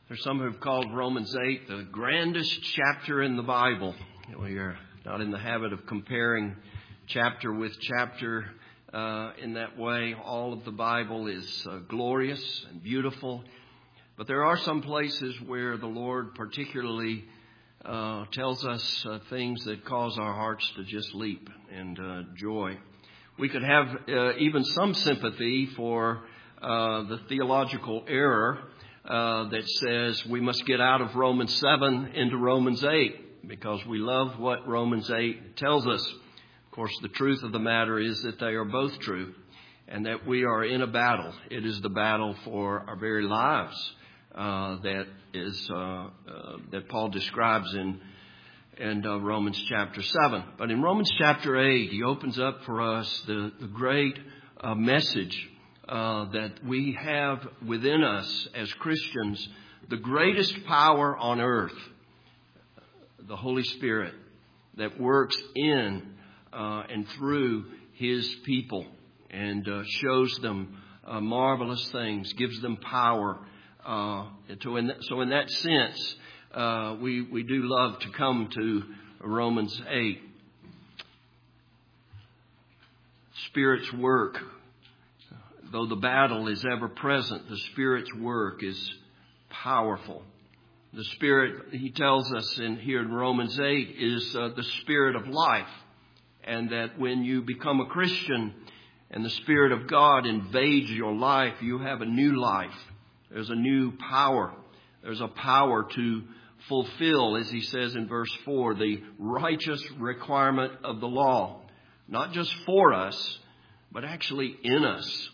There's some who've called Romans 8 the grandest chapter in the Bible. We are not in the habit of comparing chapter with chapter in that way. All of the Bible is glorious and beautiful. But there are some places where the Lord particularly tells us things that cause our hearts to just leap and joy. We could have even some sympathy for the theological error that says we must get out of Romans 7 into Romans 8 because we love what Romans 8 tells us. Of course, the truth of the matter is that they are both true and that we are in a battle. It is the battle for our very lives that Paul describes in Romans chapter 7. But in Romans chapter 8, he opens up for us the great message that we have within us as Christians, the greatest power on earth, the Holy Spirit that works in and through His people and shows them marvelous things, gives them power. So in that sense, we do love to come to Romans 8. Spirit's work. Though the battle is ever present, the Spirit's work is powerful. The Spirit, he tells us here in Romans 8, is the Spirit of life. And that when you become a Christian and the Spirit of God invades your life, you have a new life. There's a new power. There's a power to fulfill, as he says in verse 4, the righteous requirement of the law. Not just for us, but actually in us.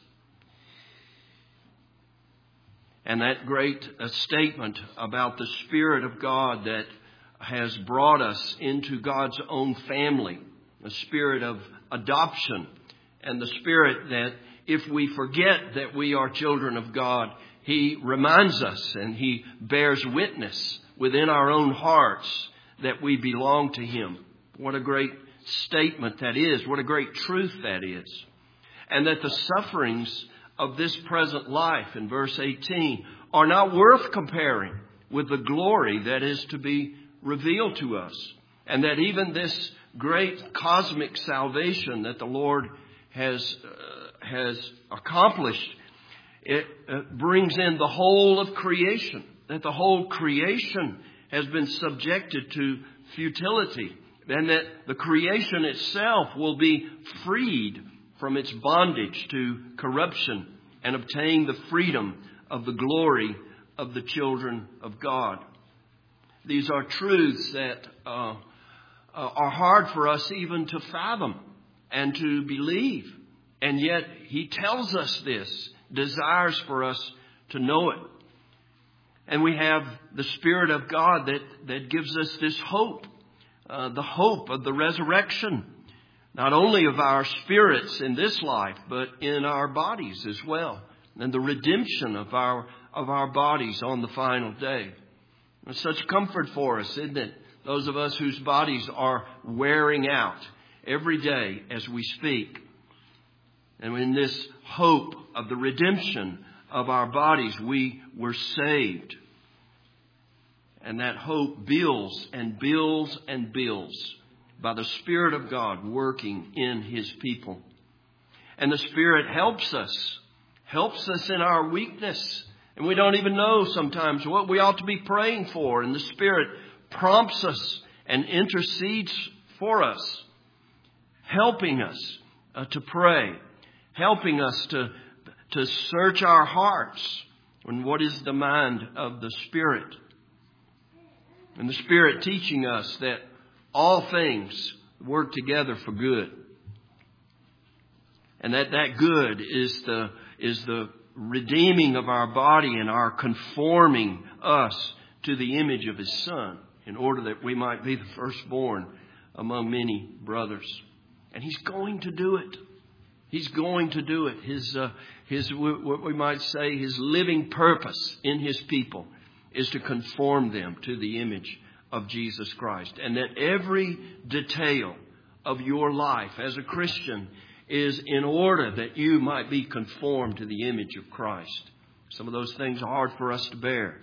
And that great statement about the Spirit of God that has brought us into God's own family, the Spirit of adoption, and the Spirit that if we forget that we are children of God, He reminds us and He bears witness within our own hearts that we belong to Him. What a great statement that is. What a great truth that is. And that the sufferings of this present life, in verse 18, are not worth comparing with the glory that is to be revealed to us. And that even this great cosmic salvation that the Lord has accomplished, it brings in the whole of creation. That the whole creation has been subjected to futility. And that the creation itself will be freed from its bondage to corruption and obtain the freedom of the glory of the children of God. These are truths that are hard for us even to fathom and to believe. And yet He tells us this, desires for us to know it. And we have the Spirit of God that gives us this hope, the hope of the resurrection. Not only of our spirits in this life, but in our bodies as well. And the redemption of our bodies on the final day. It's such comfort for us, isn't it? Those of us whose bodies are wearing out every day as we speak. And in this hope of the redemption of our bodies, we were saved. And that hope builds and builds and builds by the Spirit of God working in His people. And the Spirit helps us in our weakness. And we don't even know sometimes what we ought to be praying for. And the Spirit prompts us and intercedes for us, helping us to pray, helping us to search our hearts and what is the mind of the Spirit. And the Spirit teaching us that all things work together for good. And that good is the redeeming of our body and our conforming us to the image of His Son in order that we might be the firstborn among many brothers. And He's going to do it. He's going to do it. His what we might say, His living purpose in His people is to conform them to the image of Jesus Christ. And that every detail of your life as a Christian is in order that you might be conformed to the image of Christ. Some of those things are hard for us to bear.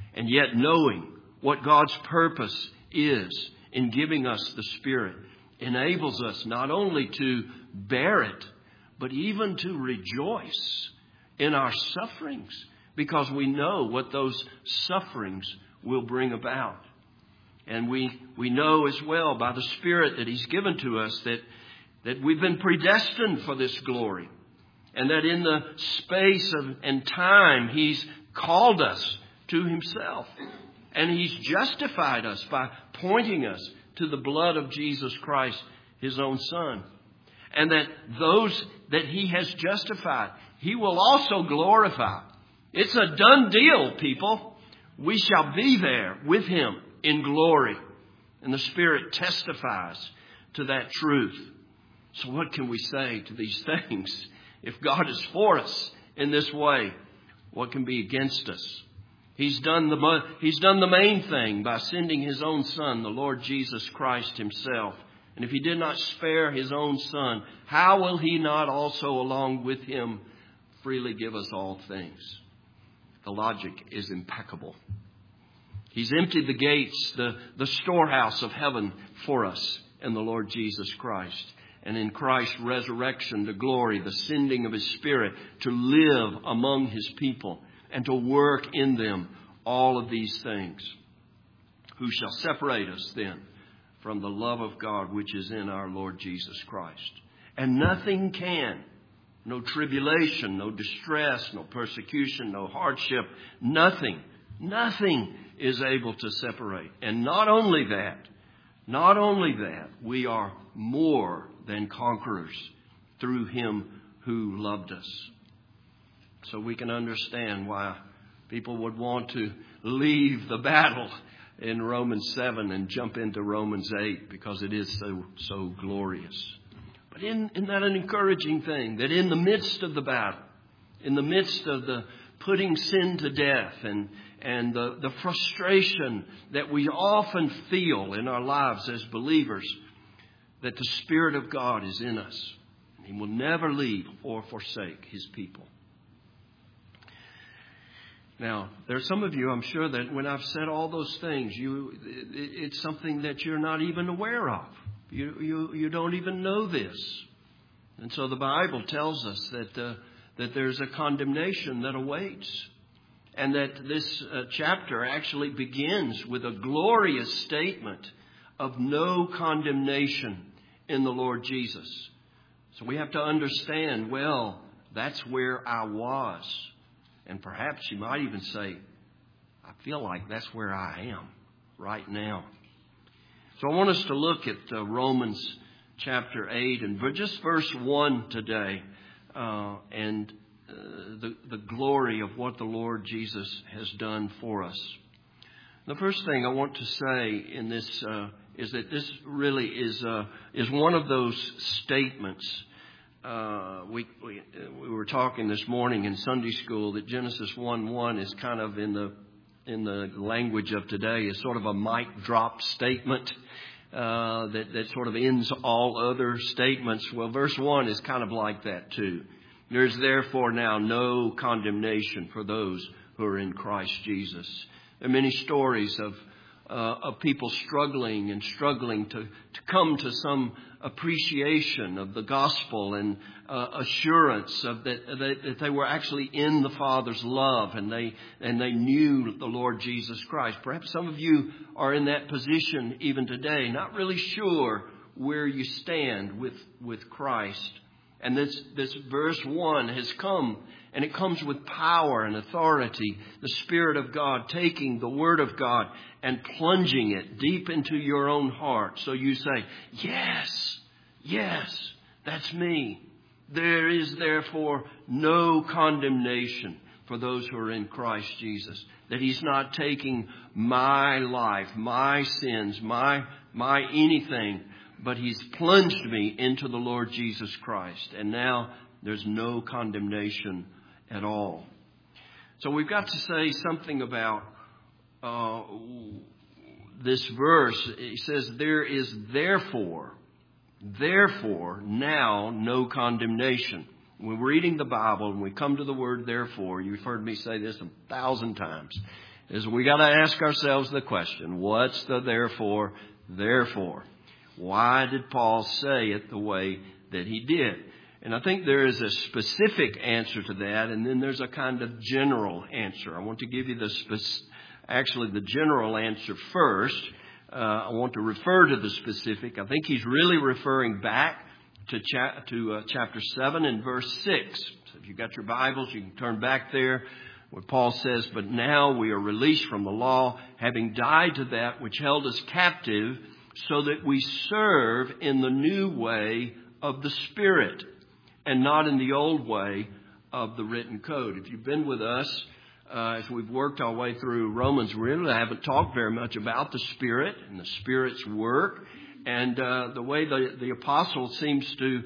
And yet knowing what God's purpose is in giving us the Spirit enables us not only to bear it, but even to rejoice in our sufferings, because we know what those sufferings will bring about. And we know as well by the Spirit that He's given to us that we've been predestined for this glory. And that in the space and time He's called us to Himself. And He's justified us by pointing us to the blood of Jesus Christ, His own Son. And that those that He has justified, He will also glorify. It's a done deal, people. We shall be there with Him in glory. And the Spirit testifies to that truth. So what can we say to these things? If God is for us in this way, what can be against us? He's done the main thing by sending His own Son, the Lord Jesus Christ Himself. And if He did not spare His own Son, how will He not also, along with Him, freely give us all things? The logic is impeccable. He's emptied the gates, the storehouse of heaven for us in the Lord Jesus Christ. And in Christ's resurrection to glory, the sending of His Spirit to live among His people and to work in them all of these things. Who shall separate us then from the love of God which is in our Lord Jesus Christ? And nothing can. No tribulation, no distress, no persecution, no hardship. Nothing is able to separate. And not only that, we are more than conquerors through Him who loved us. So we can understand why people would want to leave the battle in Romans 7 and jump into Romans 8, because it is so glorious. But isn't that an encouraging thing? That in the midst of the battle, in the midst of the putting sin to death and the frustration that we often feel in our lives as believers, that the Spirit of God is in us. He will never leave or forsake His people. Now, there are some of you, I'm sure, that when I've said all those things, it's something that you're not even aware of. You don't even know this. And so the Bible tells us that there's a condemnation that awaits. And that this chapter actually begins with a glorious statement of no condemnation in the Lord Jesus. So we have to understand, well, that's where I was. And perhaps you might even say, I feel like that's where I am right now. So I want us to look at Romans chapter 8 and just verse 1 today. And the glory of what the Lord Jesus has done for us. The first thing I want to say in this is that this really is one of those statements. We were talking this morning in Sunday school that Genesis 1:1 is kind of in the language of today is sort of a mic drop statement that sort of ends all other statements. Well, verse 1 is kind of like that too. There is therefore now no condemnation for those who are in Christ Jesus. There are many stories of people struggling to come to some appreciation of the gospel and assurance of that they were actually in the Father's love and they knew the Lord Jesus Christ. Perhaps some of you are in that position even today, not really sure where you stand with Christ. And this verse 1 has come, and it comes with power and authority. The Spirit of God taking the Word of God and plunging it deep into your own heart. So you say, yes, that's me. There is therefore no condemnation for those who are in Christ Jesus. That He's not taking my life, my sins, my anything, but He's plunged me into the Lord Jesus Christ. And now there's no condemnation at all. So we've got to say something about this verse. It says, there is therefore now no condemnation. When we're reading the Bible and we come to the word therefore, you've heard me say this 1,000 times. is we got to ask ourselves the question, what's the therefore? Therefore, why did Paul say it the way that he did? And I think there is a specific answer to that, and then there's a kind of general answer. I want to give you the general answer first. I want to refer to the specific. I think he's really referring back to chapter 7 and verse 6. So if you've got your Bibles, you can turn back there where Paul says, "But now we are released from the law, having died to that which held us captive, so that we serve in the new way of the Spirit, and not in the old way of the written code." If you've been with us as we've worked our way through Romans, we really haven't talked very much about the Spirit and the Spirit's work. And the way the apostle seems to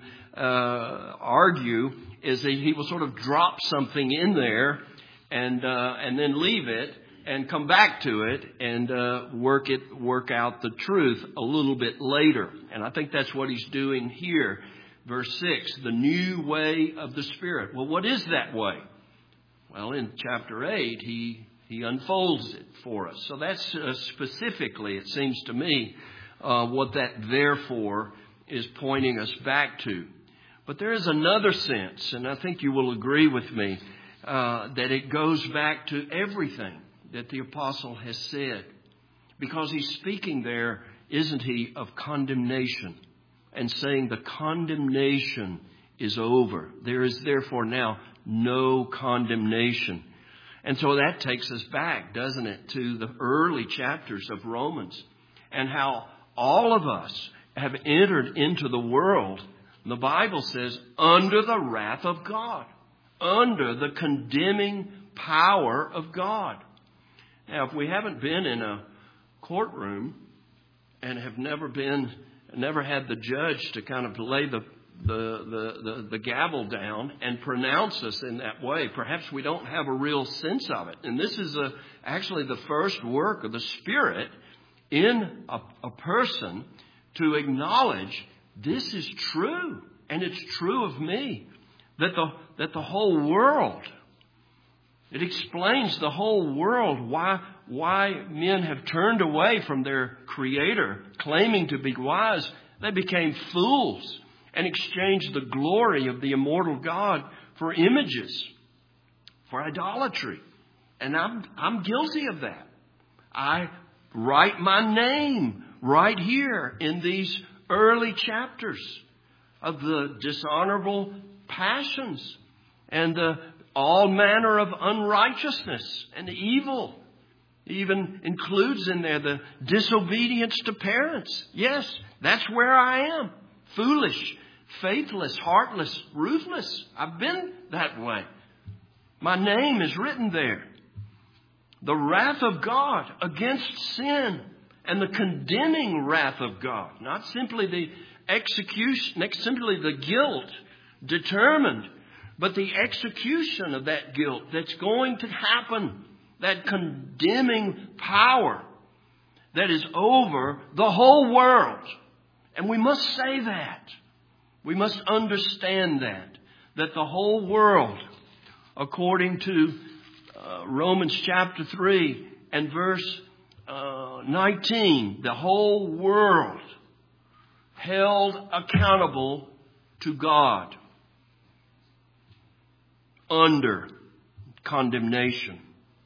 argue is that he will sort of drop something in there and then leave it and come back to it and work out the truth a little bit later. And I think that's what he's doing here. Verse 6, the new way of the Spirit. Well, what is that way? Well, in chapter 8, he unfolds it for us. So that's specifically, it seems to me, what that therefore is pointing us back to. But there is another sense, and I think you will agree with me, that it goes back to everything that the apostle has said. Because he's speaking there, isn't he, of condemnation, and saying the condemnation is over. There is therefore now no condemnation. And so that takes us back, doesn't it, to the early chapters of Romans, and how all of us have entered into the world, the Bible says, under the wrath of God, under the condemning power of God. Now, if we haven't been in a courtroom and have never had the judge to kind of lay the gavel down and pronounce us in that way, perhaps we don't have a real sense of it. And this is actually the first work of the Spirit in a person to acknowledge this is true, and it's true of me, that the whole world, it explains the whole world why men have turned away from their Creator, claiming to be wise. They became fools and exchanged the glory of the immortal God for images, for idolatry. And I'm guilty of that. I write my name right here in these early chapters of the dishonorable passions and all manner of unrighteousness and evil. Even includes in there the disobedience to parents. Yes, that's where I am. Foolish, faithless, heartless, ruthless. I've been that way. My name is written there. The wrath of God against sin and the condemning wrath of God. Not simply the execution, not simply the guilt determined, but the execution of that guilt that's going to happen. That condemning power that is over the whole world. And we must say that. We must understand that the whole world, according to Romans chapter 3 and verse 19, the whole world held accountable to God under condemnation.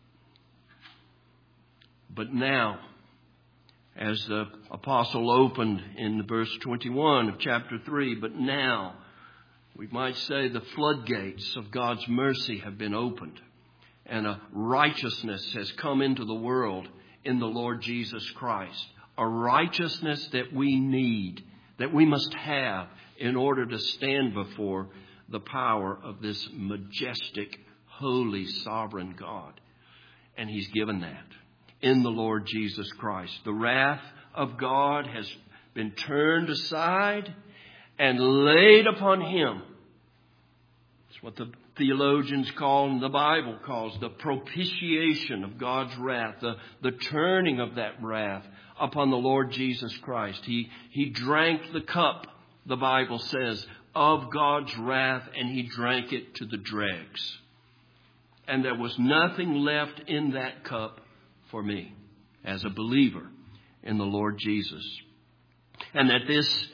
But now, as the apostle opened in verse 21 of chapter 3, but now, we might say the floodgates of God's mercy have been opened, and a righteousness has come into the world in the Lord Jesus Christ. A righteousness that we need, that we must have in order to stand before the power of this majestic, holy, sovereign God. And He's given that in the Lord Jesus Christ. The wrath of God has been turned aside and laid upon Him. It's what the theologians call, and the Bible calls, the propitiation of God's wrath, the turning of that wrath upon the Lord Jesus Christ. He drank the cup, the Bible says, of God's wrath, and He drank it to the dregs. And there was nothing left in that cup for me as a believer in the Lord Jesus. And that this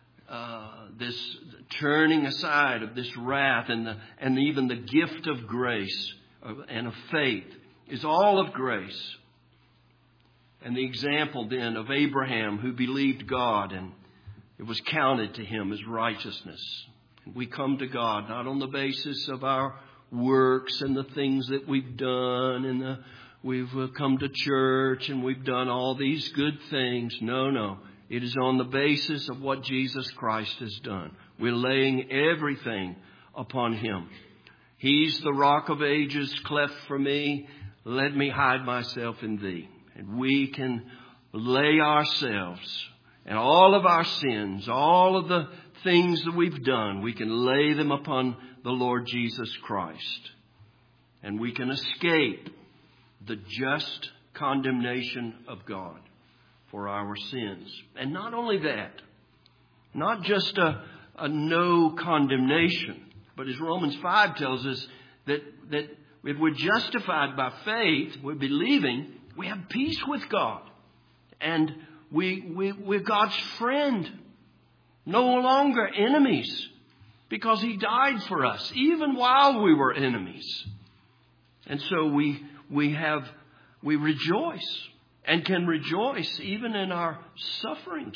turning aside of this wrath and even the gift of grace and of faith is all of grace. And the example then of Abraham, who believed God and it was counted to him as righteousness. And we come to God not on the basis of our works and the things that we've done and we've come to church and we've done all these good things. No. It is on the basis of what Jesus Christ has done. We're laying everything upon Him. He's the rock of ages cleft for me. Let me hide myself in Thee. And we can lay ourselves and all of our sins, all of the things that we've done, we can lay them upon the Lord Jesus Christ. And we can escape the just condemnation of God for our sins. And not only that, not just a no condemnation, but as Romans 5 tells us that if we're justified by faith, we're believing, we have peace with God. And we're God's friend. No longer enemies. Because He died for us, even while we were enemies. And so we rejoice and can rejoice even in our sufferings.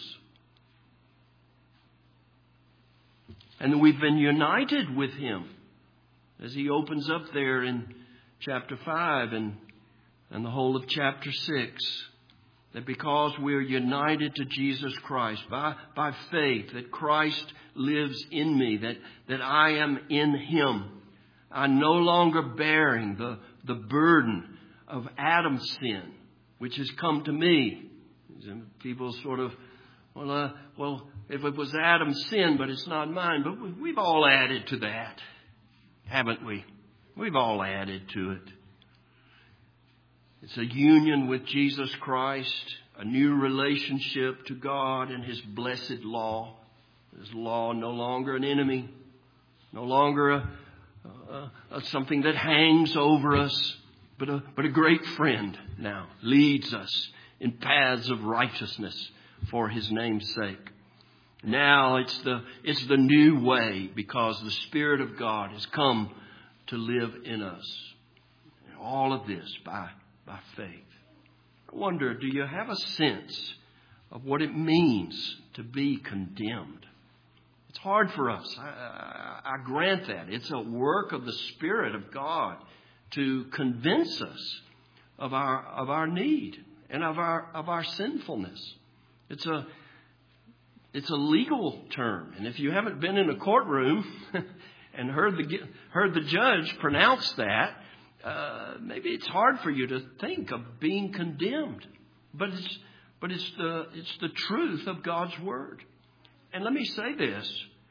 And we've been united with Him. As He opens up there in chapter 5 and the whole of chapter 6. That because we're united to Jesus Christ by faith, that Christ lives in me, that I am in Him. I'm no longer bearing the burden of Adam's sin, which has come to me. People sort of, well, if it was Adam's sin, but it's not mine. But we've all added to that, haven't we? We've all added to it. It's a union with Jesus Christ, a new relationship to God and His blessed law. His law no longer an enemy, no longer something that hangs over us, but a great friend now leads us in paths of righteousness for His name's sake. Now it's the new way because the Spirit of God has come to live in us. And all of this by faith. I wonder, do you have a sense of what it means to be condemned? It's hard for us. I grant that. It's a work of the Spirit of God to convince us of our need and of our sinfulness. It's a legal term. And if you haven't been in a courtroom and heard the judge pronounce that, maybe it's hard for you to think of being condemned, but it's the truth of God's Word. And let me say this: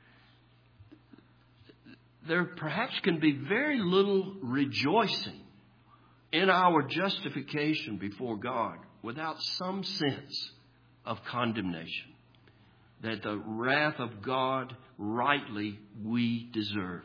there perhaps can be very little rejoicing in our justification before God without some sense of condemnation, that the wrath of God rightly we deserve.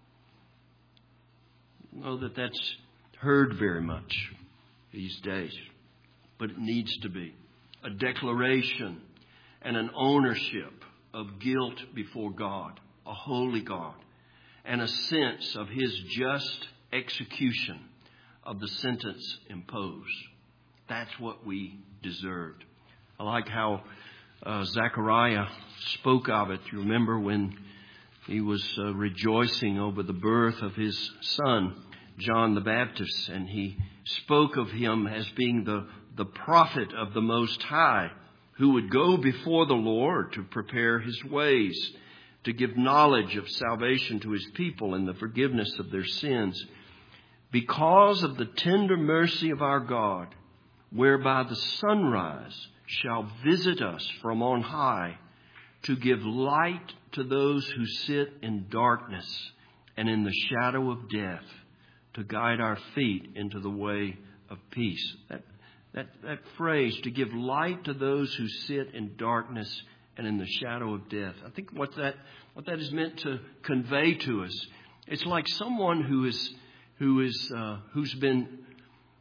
Know that that's heard very much these days, but it needs to be a declaration and an ownership of guilt before God, a holy God, and a sense of His just execution of the sentence imposed. That's what we deserved. I like how Zechariah spoke of it. You remember when he was rejoicing over the birth of his son, John the Baptist, and he spoke of him as being the prophet of the Most High, who would go before the Lord to prepare His ways, to give knowledge of salvation to His people and the forgiveness of their sins. Because of the tender mercy of our God, whereby the sunrise shall visit us from on high, to give light to those who sit in darkness and in the shadow of death, to guide our feet into the way of peace. That phrase, to give light to those who sit in darkness and in the shadow of death. I think what that is meant to convey to us, it's like someone who's been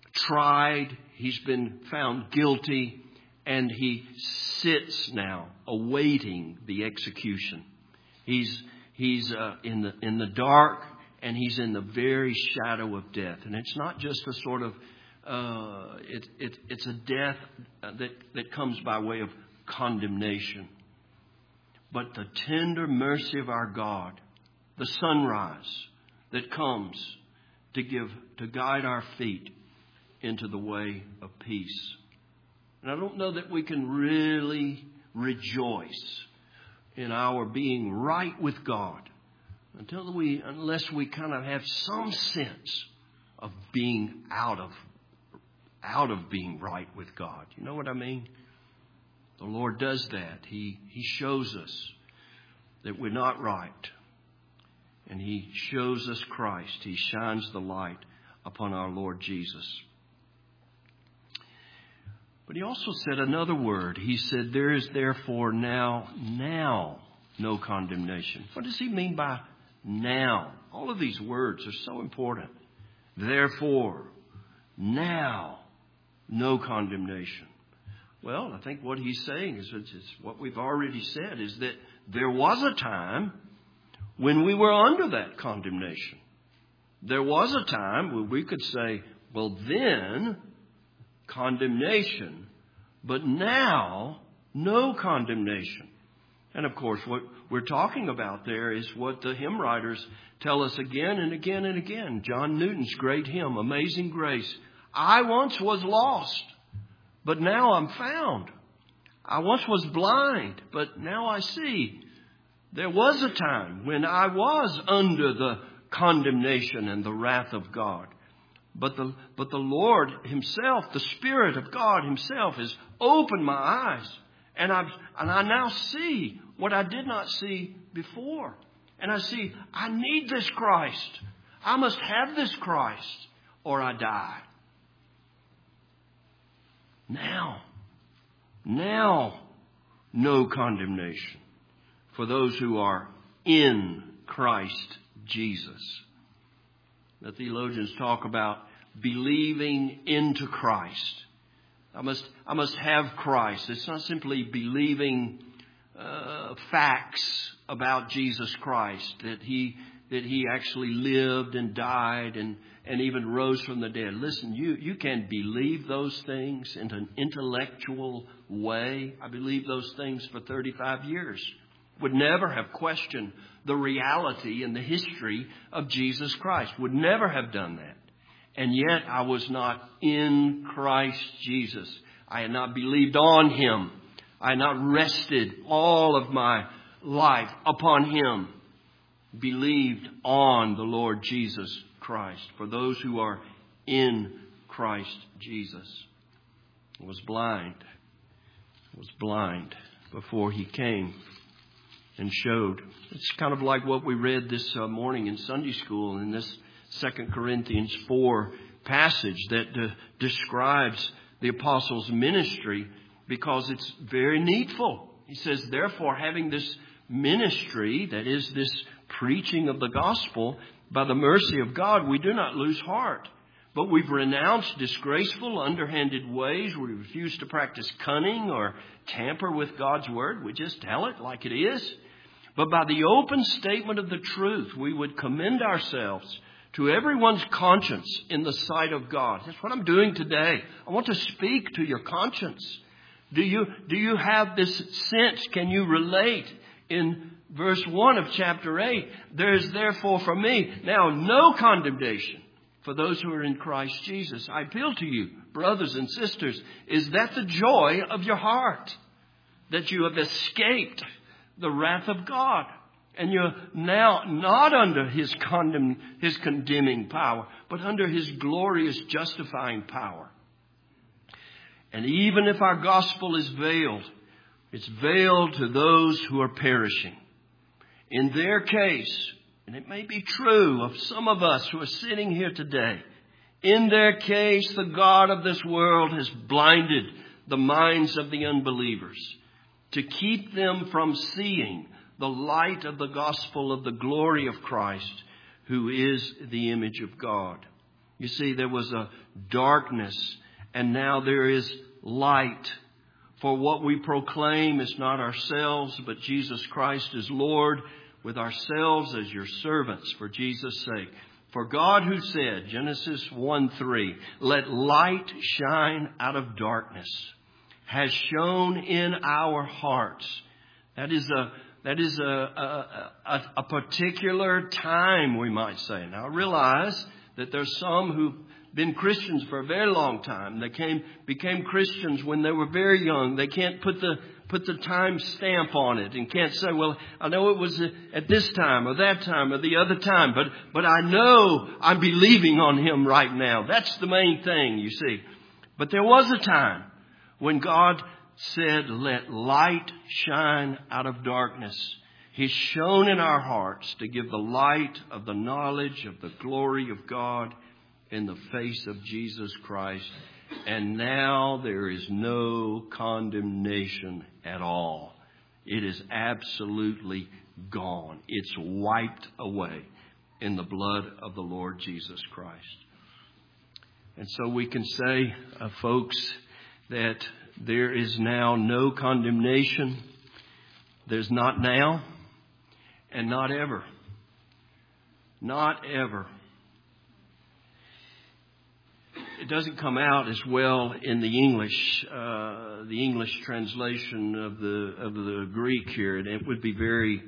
tried. He's been found guilty. And he sits now awaiting the execution. He's in the dark, and he's in the very shadow of death. And it's not just a sort of it's a death that comes by way of condemnation, but the tender mercy of our God, the sunrise that comes to guide our feet into the way of peace. And I don't know that we can really rejoice in our being right with God unless we kind of have some sense of being out of being right with God. You know what I mean? The Lord does that. He shows us that we're not right. And He shows us Christ. He shines the light upon our Lord Jesus. But He also said another word. He said, there is therefore now no condemnation. What does He mean by now? All of these words are so important. Therefore, now, no condemnation. Well, I think what He's saying is what we've already said, is that there was a time when we were under that condemnation. There was a time when we could say, well, then condemnation, but now no condemnation. And of course, what we're talking about there is what the hymn writers tell us again and again and again. John Newton's great hymn, Amazing Grace. I once was lost, but now I'm found. I once was blind, but now I see. There was a time when I was under the condemnation and the wrath of God. But the Lord Himself, the Spirit of God Himself, has opened my eyes. And I now see what I did not see before. And I see, I need this Christ. I must have this Christ or I die. Now, no condemnation for those who are in Christ Jesus. The theologians talk about believing into Christ. I must have Christ. It's not simply believing facts about Jesus Christ, that he actually lived and died and even rose from the dead. Listen, you can believe those things in an intellectual way. I believed those things for 35 years. Would never have questioned the reality and the history of Jesus Christ. Would never have done that. And yet I was not in Christ Jesus. I had not believed on Him. I had not rested all of my life upon Him. Believed on the Lord Jesus Christ. For those who are in Christ Jesus. I was blind before He came and showed. It's kind of like what we read this morning in Sunday school in this 2 Corinthians 4 passage that describes the apostles' ministry, because it's very needful. He says, therefore, having this ministry, that is this preaching of the gospel, by the mercy of God, we do not lose heart. But we've renounced disgraceful, underhanded ways. We refuse to practice cunning or tamper with God's word. We just tell it like it is. But by the open statement of the truth, we would commend ourselves to everyone's conscience in the sight of God. That's what I'm doing today. I want to speak to your conscience. Do you have this sense? Can you relate? In verse 1 of chapter 8, there is therefore for me now no condemnation for those who are in Christ Jesus. I appeal to you, brothers and sisters, is that the joy of your heart? That you have escaped the wrath of God? And you're now not under His condemning power, but under His glorious justifying power. And even if our gospel is veiled, it's veiled to those who are perishing. In their case, and it may be true of some of us who are sitting here today, in their case, the God of this world has blinded the minds of the unbelievers to keep them from seeing the light of the gospel of the glory of Christ, who is the image of God. You see, there was a darkness, and now there is light. For what we proclaim is not ourselves, but Jesus Christ is Lord, with ourselves as your servants for Jesus' sake. For God who said, Genesis 1:3, let light shine out of darkness, has shone in our hearts. That is a particular time, we might say. Now, I realize that there's some who've been Christians for a very long time. They became Christians when they were very young. They can't put the time stamp on it and can't say, well, I know it was at this time or that time or the other time, but I know I'm believing on Him right now. That's the main thing, you see. But there was a time when God said, let light shine out of darkness. He's shone in our hearts to give the light of the knowledge of the glory of God in the face of Jesus Christ. And now there is no condemnation at all. It is absolutely gone. It's wiped away in the blood of the Lord Jesus Christ. And so we can say, folks, that there is now no condemnation. There's not now and not ever. Not ever. It doesn't come out as well in the English translation of the Greek here, and it would be very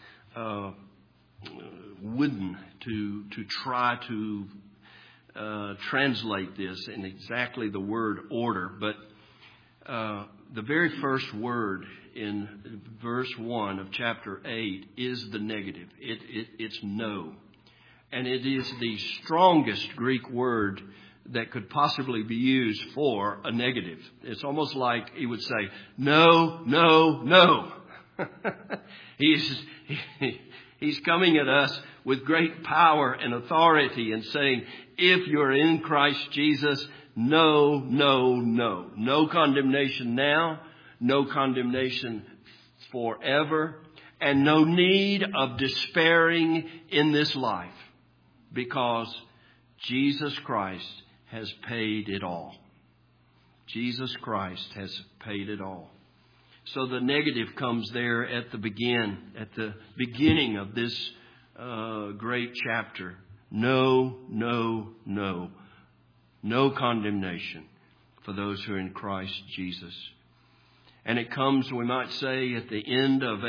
wooden to try to translate this in exactly the word order. But the very first word in verse 1 of chapter 8 is the negative. It's no, and it is the strongest Greek word that could possibly be used for a negative. It's almost like he would say, no, no, no. He's coming at us with great power and authority and saying, if you're in Christ Jesus, no, no, no. No condemnation now, no condemnation forever, and no need of despairing in this life, because Jesus Christ has paid it all. Jesus Christ has paid it all. So the negative comes there at the beginning of this great chapter. No, no, no. No condemnation for those who are in Christ Jesus. And it comes, we might say, at the end of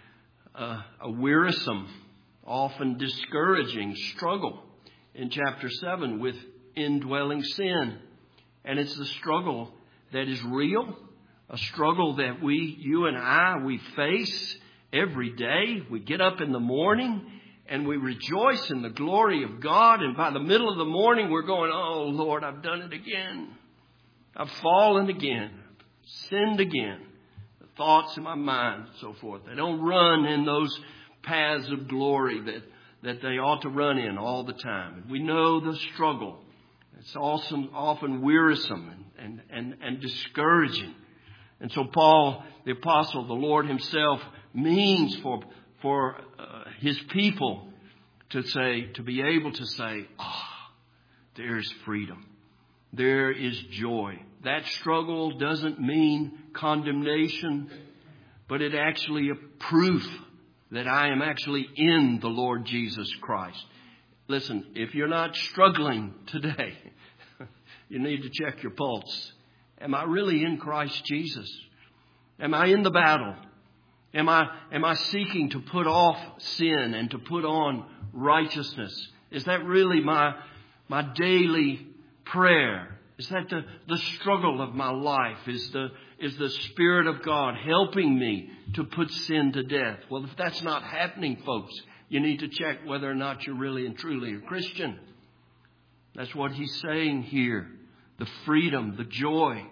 a wearisome, often discouraging struggle in chapter 7 with indwelling sin. And it's a struggle that is real, a struggle that you and I face every day. We get up in the morning and we rejoice in the glory of God. And by the middle of the morning, we're going, oh, Lord, I've done it again. I've fallen again, sinned again. The thoughts in my mind and so forth, they don't run in those paths of glory that they ought to run in all the time. And we know the struggle. It's also often wearisome and discouraging. And so Paul, the apostle, the Lord himself, means for his people to be able to say, there's freedom. There is joy. That struggle doesn't mean condemnation, but it actually a proof that I am actually in the Lord Jesus Christ. Listen, if you're not struggling today, you need to check your pulse. Am I really in Christ Jesus? Am I in the battle? Am I seeking to put off sin and to put on righteousness? Is that really my daily prayer? Is that the struggle of my life? Is the Spirit of God helping me to put sin to death? Well, if that's not happening, folks, you need to check whether or not you're really and truly a Christian. That's what he's saying here. The freedom, the joy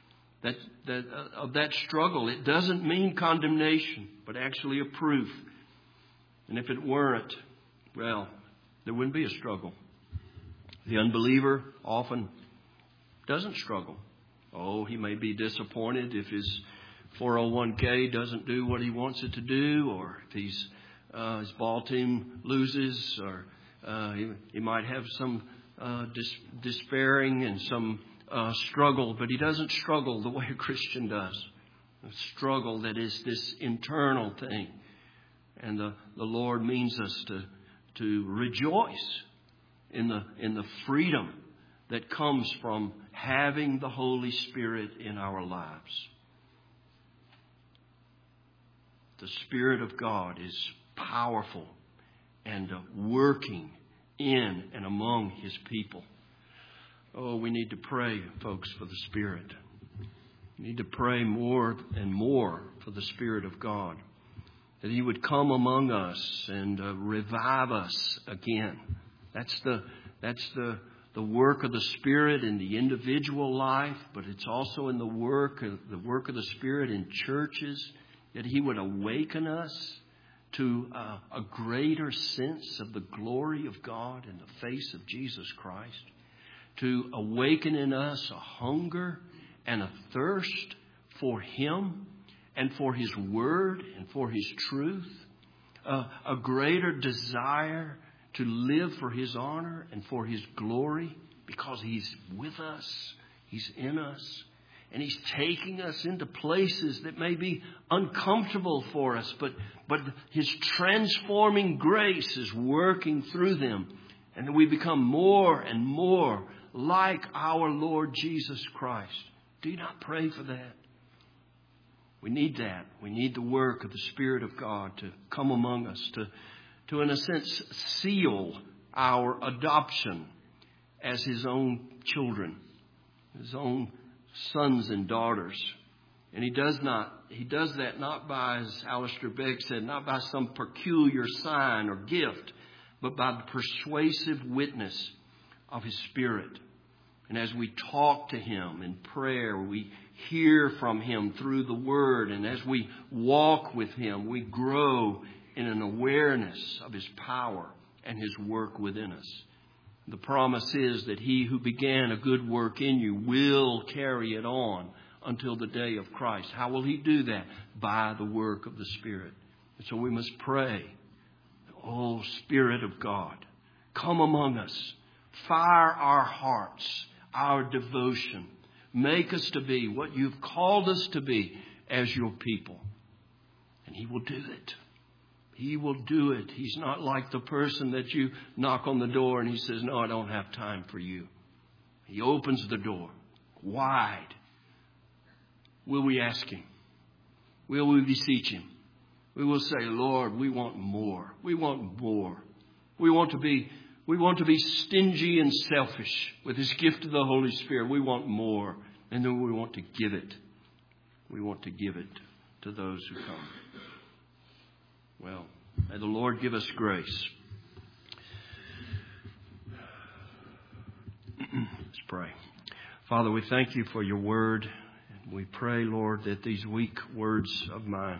of that struggle. It doesn't mean condemnation, but actually a proof. And if it weren't, well, there wouldn't be a struggle. The unbeliever often doesn't struggle. Oh, he may be disappointed if his 401k doesn't do what he wants it to do, or if his ball team loses, or he might have some despairing and some struggle, but he doesn't struggle the way a Christian does. A struggle that is this internal thing. And the Lord means us to rejoice in the freedom that comes from having the Holy Spirit in our lives. The Spirit of God is powerful and working in and among His people. Oh, we need to pray, folks, for the Spirit. We need to pray more and more for the Spirit of God, that He would come among us and revive us again. That's the work of the Spirit in the individual life, but it's also in the work of the Spirit in churches, that He would awaken us to a greater sense of the glory of God in the face of Jesus Christ, to awaken in us a hunger and a thirst for Him and for His Word and for His truth, a greater desire to live for His honor and for His glory, because He's with us, He's in us, and He's taking us into places that may be uncomfortable for us, but His transforming grace is working through them, and we become more and more like our Lord Jesus Christ. Do you not pray for that? We need that. We need the work of the Spirit of God to come among us, to in a sense seal our adoption as His own children, His own sons and daughters. And He does that not by, as Alistair Begg said, not by some peculiar sign or gift, but by the persuasive witness of His Spirit. And as we talk to Him in prayer, we hear from Him through the Word. And as we walk with Him, we grow in an awareness of His power and His work within us. The promise is that He who began a good work in you will carry it on until the day of Christ. How will He do that? By the work of the Spirit. And so we must pray, oh Spirit of God, come among us. Fire our hearts, our devotion. Make us to be what You've called us to be as Your people. And He will do it. He will do it. He's not like the person that you knock on the door and He says, no, I don't have time for you. He opens the door wide. Will we ask Him? Will we beseech Him? We will say, Lord, we want more. We want more. We want to be stingy and selfish with this gift of the Holy Spirit. We want more. And then we want to give it. We want to give it to those who come. Well, may the Lord give us grace. Let's pray. Father, we thank You for Your word. And we pray, Lord, that these weak words of mine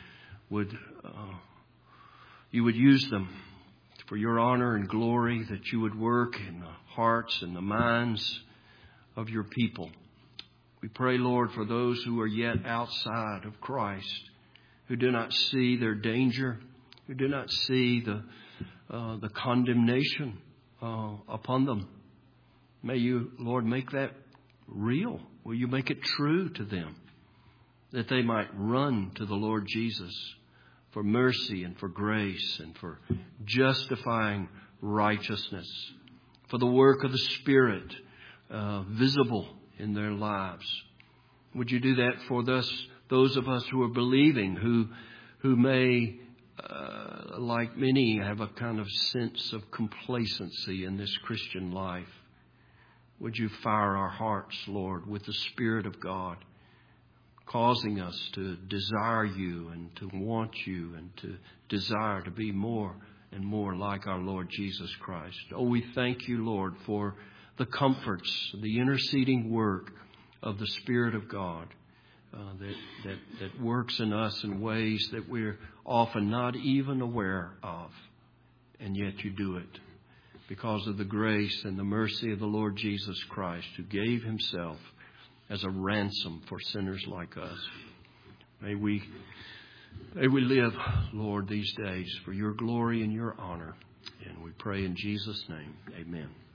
You would use them for Your honor and glory, that You would work in the hearts and the minds of Your people. We pray, Lord, for those who are yet outside of Christ, who do not see their danger, who do not see the condemnation upon them. May You, Lord, make that real. Will You make it true to them, that they might run to the Lord Jesus for mercy and for grace and for justifying righteousness, for the work of the Spirit visible in their lives. Would You do that for those of us who are believing, who may, like many, have a kind of sense of complacency in this Christian life. Would You fire our hearts, Lord, with the Spirit of God, causing us to desire You and to want You and to desire to be more and more like our Lord Jesus Christ. Oh, we thank You, Lord, for the comforts, the interceding work of the Spirit of God that works in us in ways that we're often not even aware of. And yet You do it because of the grace and the mercy of the Lord Jesus Christ, who gave Himself as a ransom for sinners like us. May we live, Lord, these days for Your glory and Your honor. And we pray in Jesus' name. Amen.